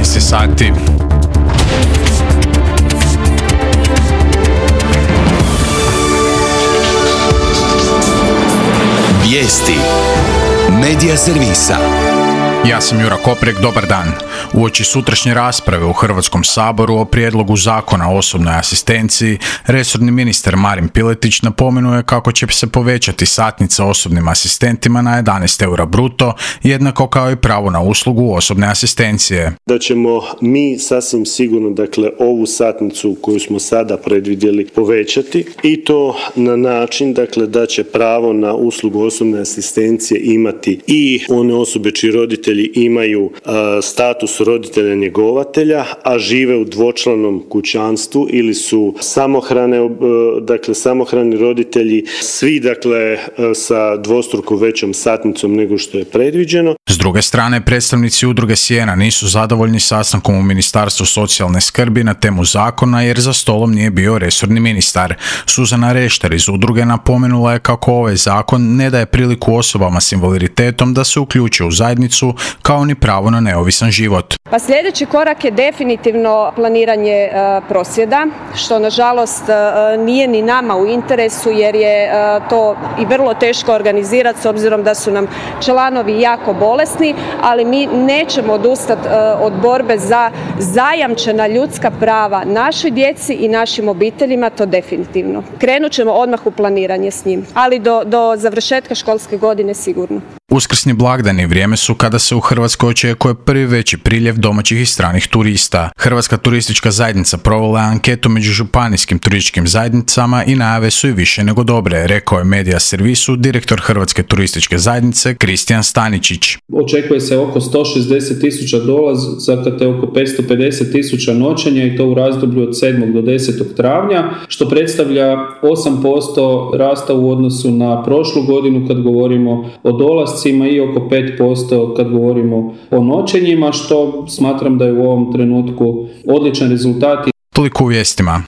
je sati. Vijesti Medija servisa. Ja sam Jura Koprek, dobar dan. Uoči sutrašnje rasprave u Hrvatskom saboru o prijedlogu zakona o osobnoj asistenciji, resorni ministar Marin Piletić napomenuje kako će se povećati satnica osobnim asistentima na 11 eura bruto, jednako kao i pravo na uslugu osobne asistencije. Da ćemo mi sasvim sigurno, ovu satnicu koju smo sada predvidjeli povećati i to na način, da će pravo na uslugu osobne asistencije imati i one osobe čiji roditelji imaju status roditelja njegovatelja, a žive u dvočlanom kućanstvu ili su samohrani roditelji, svi sa dvostruko većom satnicom nego što je predviđeno. S druge strane, predstavnici udruge Sjena nisu zadovoljni sastankom u Ministarstvu socijalne skrbi na temu zakona jer za stolom nije bio resorni ministar. Suzana Rešter iz udruge napomenula je kako ovaj zakon ne daje priliku osobama s invaliditetom da se uključe u zajednicu, kao ni pravo na neovisan život. Pa sljedeći korak je definitivno planiranje prosvjeda, što nažalost nije ni nama u interesu jer je to i vrlo teško organizirati s obzirom da su nam članovi jako bolesni, ali mi nećemo odustati od borbe za zajamčena ljudska prava našoj djeci i našim obiteljima, to definitivno. Krenut ćemo odmah u planiranje s njim, ali do završetka školske godine sigurno. Uskrsni blagdani vrijeme su kada se u Hrvatskoj očekuje prvi veći priljev domaćih i stranih turista. Hrvatska turistička zajednica provela je anketu među županijskim turističkim zajednicama i najave su i više nego dobre, rekao je Medija servisu direktor Hrvatske turističke zajednice Kristijan Staničić. Očekuje se oko 160.000 dolazaka te oko 550.000 noćenja i to u razdoblju od 7. do 10. travnja, što predstavlja 8% rasta u odnosu na prošlu godinu kad govorimo o dolascima i oko 5% kad govorimo o noćenjima, što smatram da je u ovom trenutku odličan rezultat. Toliko u vijestima.